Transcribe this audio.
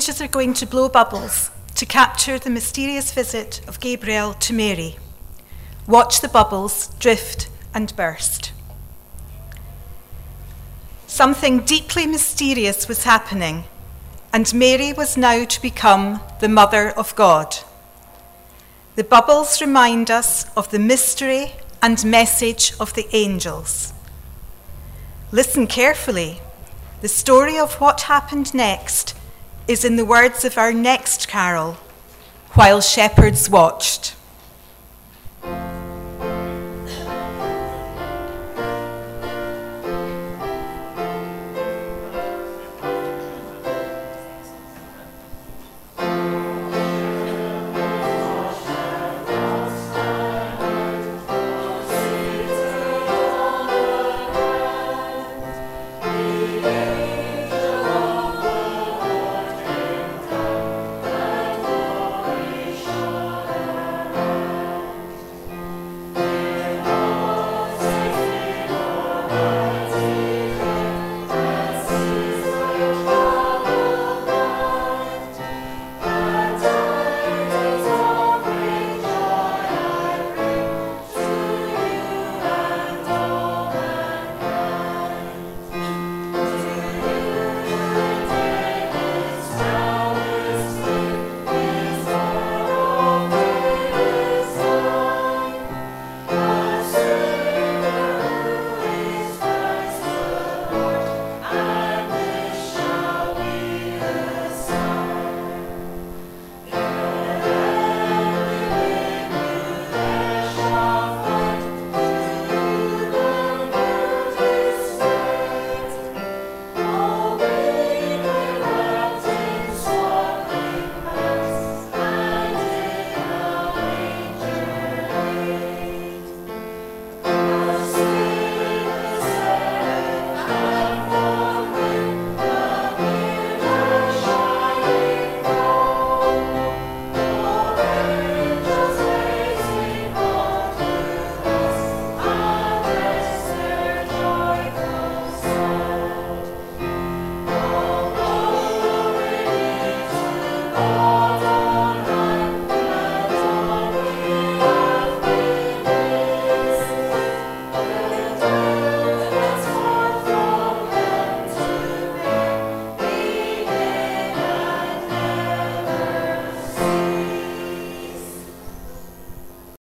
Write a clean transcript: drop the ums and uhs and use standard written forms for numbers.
angels are going to blow bubbles to capture the mysterious visit of Gabriel to Mary. Watch the bubbles drift and burst. Something deeply mysterious was happening, and Mary was now to become the Mother of God. The bubbles remind us of the mystery and message of the angels. Listen carefully. The story of what happened next is in the words of our next carol, While Shepherds Watched.